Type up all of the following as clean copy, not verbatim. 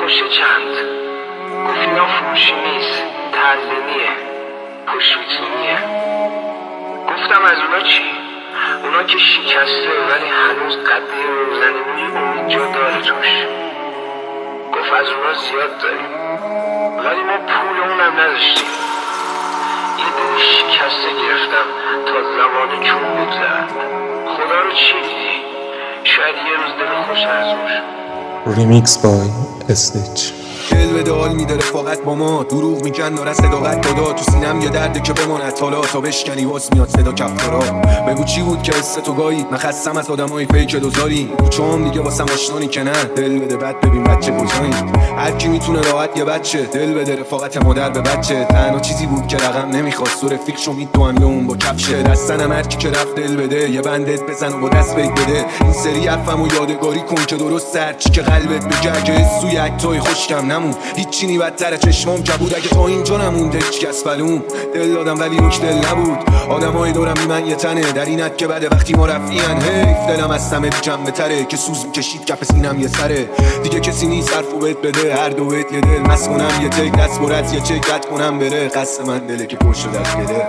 فروشه چند؟ گفت اینا فروشی نیست، تزمینیه، پشت ویترینیه. گفتم از اونا چی؟ اونا که شکسته ولی هنوز قده روزنه امید جا داره توش. گفت از اونا زیاد داریم ولی ما پول اونم نداشتیم. یه دل شکسته گرفتم تا زمان چون بگذرد. خدا رو چی دیدی؟ شاید یه روز دل خوش از روش. ریمیکس بای اسنیچ. دل به دال میده رفاقت با ما، دروغ میگن ناره صداقت دادا. تو سینم یه درده که بماند حالا تا بشکنی واس میاد صدا کفتارا. بگو چی بود که حس تو گاهی من خستم از آدمای فیک دوزاری. چون دیگه واسم آشنانی که نه دل بده بعد ببین بچه کجایی. هر کی میتونه راحت یه بچه دل بده رفاقت مادر به بچه. تنها چیزی بود که رقم نمیخواست و رفیق شو میدوام یه اون با کفشه. دستنم هر کی که رفت دل بده یه بندت بزن و با دست بگ بده. این سری حرفمو یادگاری کن که درست سر چی که قلبت بگه که سوی اکتای خوشکم نمون. هیچی نی بدتره چشمام کبود اگه تا اینجا نمونده هیچ کس فلوم. دل دادم ولی نوک دل نبود. آدمای دورم بی من یه تنه در اینت که بده وقتی ما رفیان. حیف دلم از سمه جمع تره که سوز میکشید کف سینم یه سره. دیگه کسی نیست حرفو بهت بده هر دوت یه دل مس کنم یه تک دست برد یه چک رد کنم بره. قصد من دله که پشت دست بده.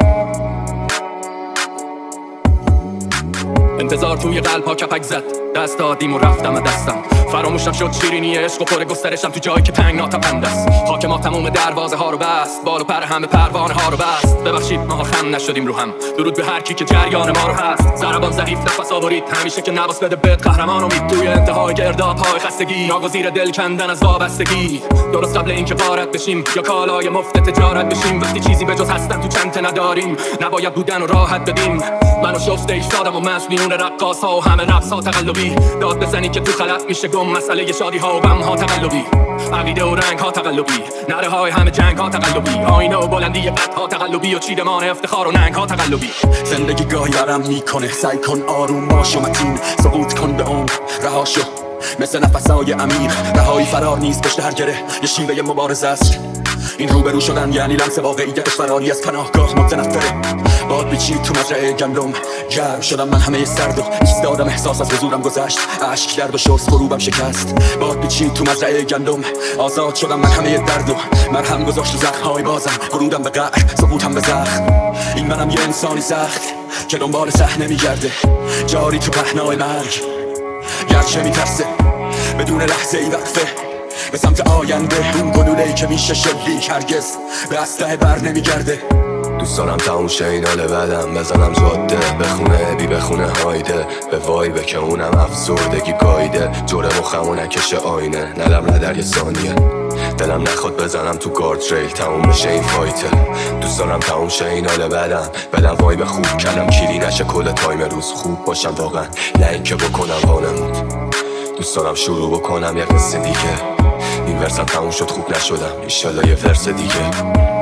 انتظار توی قلب ها کپک زد دست دادیم و رفتم دستم. فراموشم شد شیرینی عشق و پر گسترشم تو جایی که تنگ ناتپند است. حاکم ما تموم دروازه ها رو بست، بال و پر همه پروانه ها رو بست. ببخشید ما خم نشدیم رو هم، درود به هر کی که جریان ما رو هست. ضربان ضعیف نفس آورید همیشه که نواس بده بد قهرمان امید. توی انتهای گرداب های خستگی ناگزیر دل کندن از وابستگی. درست قبل اینکه غارت بشیم یا کالای مفت تجارت بشیم. وقتی چیزی به جز هستن تو چنته نداریم نباید بودن و راحت بدیم. منو شفته ایستادم و مسئولین رقاص ها و همه رقص ها تقلبی. داد بزنی که تو خلط میشه گم مسئله شادی ها و غم ها تقلبی. عقیده و رنگ ها تقلبی، نره های همه جنگ ها تقلبی. آینه و بلندی قد ها تقلبی و چیدمان افتخار و ننگ ها تقلبی. زندگی گاهی برم میکنه سعی کن آروم باش و متین. سقوط کن به عمق رها شو مثل نفسای امیر. رهایی فرار نیست پشت هر گره یه شیوه مبارزه است. این روبرو شدن یعنی لمس واقعیت فراری از پناهگاه متنفره. باد بچید تو مزرعه گندم گرم شدم من همه سرد و ایستادم احساس از حضورم گذشت. اشک درد و شست غروبم شکست. باد بچید تو مزرعه گندم آزاد شدم من همه درد و مرهم گذاشت زخم‌های بازم. غرورم به قهر سقوطم به زخم. این منم یه انسانی سخت که دنبال صحنه میگرده جاری تو پهنای مرگ. گرچه میترسه بدون لحظه ای وقفه به سمت آینده. اون گلوله‌ای که میشه شلیک هرگز به اسلحه بر نمیگرده. دوست دارم تموم شه این حال بعدم بزنم زاده. بخونه بی بخونه هایده به وایبه که اونم افسردگی گایده. جوره مخمو نکشه آینه ندم در یه ثانیه. دلم نخواد بزنم تو گارد ریل تموم بشه این فایته. دوست دارم تموم شه این حال بعدم بدم وایب خوب کلم کلی نشه کل تایم روز خوب باشم واقعا نه اینکه بکنم وانمود. دوست دارم شروع بکنم یه قصه دیگه. این ورسم تموم شد خوب نشدم ایشالله یه ورس دیگه.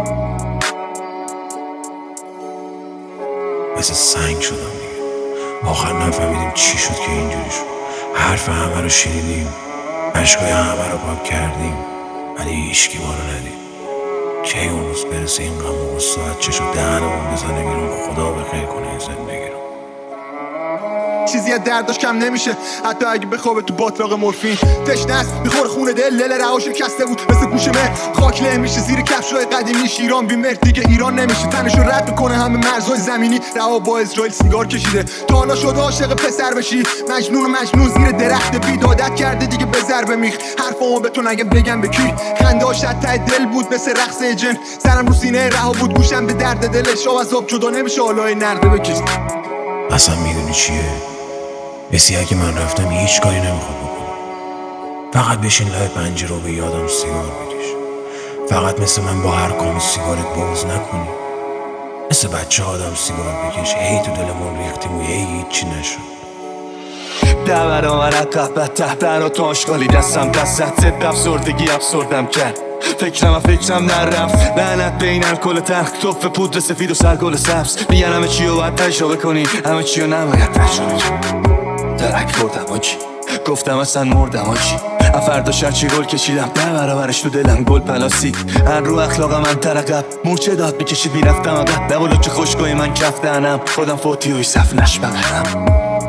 مثل سنگ شدم دیگه. آخر نفهمیدیم چی شد که اینجوری شد. حرف همه رو شنیدیم عشقای همه رو پاک کردیم ولی هیچکی ما رو ندید. کی اون روز برسه این غم و ساعت چشو دهنمون بزنه بیرون. خدا بخیر کنه این زندگی رو. چیزی از درداش کم نمیشه حتی اگه بخوابه تو باطلاق مورفین. تشنه است میخوره خونه دل رها شکسته بود مثل گوش مه. خاک له میشه زیر کفشای قدیمی ایران بی مرد دیگه ایران نمیشه. تنشو رد میکنه همه مرزهای زمینی. رها با اسرائیل سیگار کشیده تا حالا شده عاشق پسر بشی. مجنون زیر درخت بیدادت کرده دیگه بزر به میخ. حرفامو به تو نگم بگم به کی. خنده‌اش ته دل بود مثل رقص جن. سرم رو سینه رها بود گوشم به درد دلش. از آب جدا نمیشه حالای نرده بکش. اصلا میدونی چیه؟ بسی اگه من رفتم هیچ کاری نمیخواد بکنم. فقط بشین لای پنجره و به یادم سیگار بکش. فقط مثل من با هر کام سیگارت بغض نکنی. مثل بچه آدم سیگار بکش. هی تو دلمون ریختیم و هیچی نشد. دور آمد قهبت ته برات آشغالی دستم دستت زد افسردگی افسردم کرد. فکرم نرفت لعنت بین الکل تلخ توف پودر سفید و سرگل سبز. میگن همه چی رو باید تجربه کنی همه چی رو نباید تجربه کنی. درک خوردم آجی گفتم اصلا مردم آجی. فردا شرچی گل کشیدم ده برابرش تو دلم گل پلاسید. هر رو اخلاق من ترقب مورچه داد میکشید میرفتم عقب. لب و لوچه خوشگوی من کف دهنم خودم فوتی و صف نشبقم.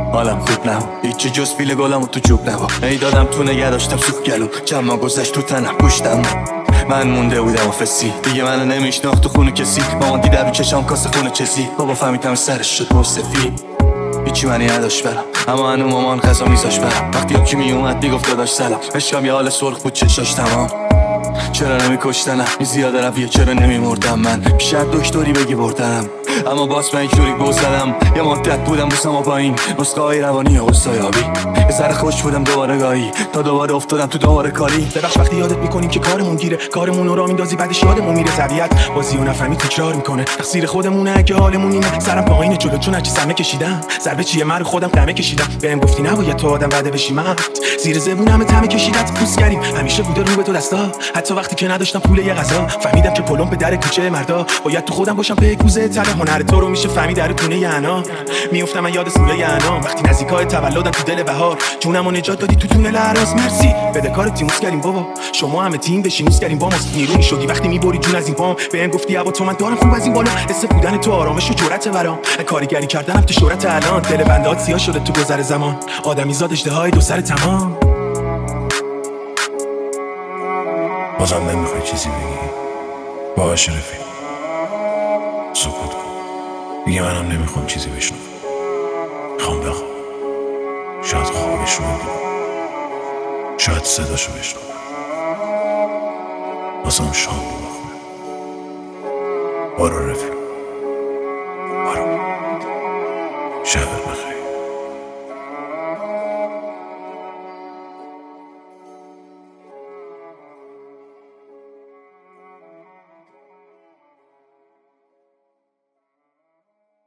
حالم خوب نبود هیچی جز فیل گلم و تو جوب نبود ای دادم تو نگه داشتم سوخ گلو چما گذشت تو تنم گوشتم من مونده بودم و فسی دیگه منو نمیشناخت تو خونه کسی مامان دیده رو چشام کاسه خونه چزی بابا فهمیدم سرش شد مصفی هیچی منی نداشت برم اما هنو مامان غذا میذاش برم وقتی یکی میومد میگفت داداش سلام عشقم یه حال سرخ بود چشاش تمام چرا نمیکشتنم این زیاده رویه چرا نمیمردم من شاید دکتری بگی بردنم اما باز من اینجوری گذرم یه مدت بودم بوسم و پایین نسخه های روانی و غصایابی یه ذره خوش بودم دوباره گاهی تا دوباره افتادم تو دوباره کاری ببخش وقتی یادت میکنیم که کارمون گیره کارمون رو را میندازی بعدش یادمون میره طبیعت بازی و نفهمی تکرار میکنه تقصیر خودمونه اگه حالمون اینه سرم پایین جلو چون هرچی سمه کشیدم ضربه چیه من رو خودم قمه کشیدم بهم گفتی نباید تو آدم بده بشی من زیر زبونم تمه کشیدت پوست کردیم همیشه بوده رو به تو دستا حتی وقتی که نداشتم پول یه غذا فهمیدم که پلم به در کوچه مردا باید تو خودم باشم به کوزه تله هنر تو رو میشه فهمید در تونه یعنا میافتم من یاد سوره یعنا وقتی نزدیکای تولدم تو دل بهار جونمو نجات دادی تو تونل اراس مرسی بده کار تیموس کردیم بابا شما همه تیم بشینوس کردیم با ما نیرونی شدی وقتی میبری جون از این پام بهم گفتی ابا تو من دارم خوب از این بالا حس بودن تو آرامش و جرأت برام کارگری کردنم تو شهرت الان دل بنده سیاه شده تو گذر زمان آدمی زاد اشتهای دو سر تمام بازم نمیخوای چیزی بگی باش رفیق سکوت کن دیگه منم نمیخوام چیزی بشنوم میخوام بخوام شاید خوابش رو ببینم شاید صداشو بشنوم بازم شام بخورم برو رفیق برو شبت بخیر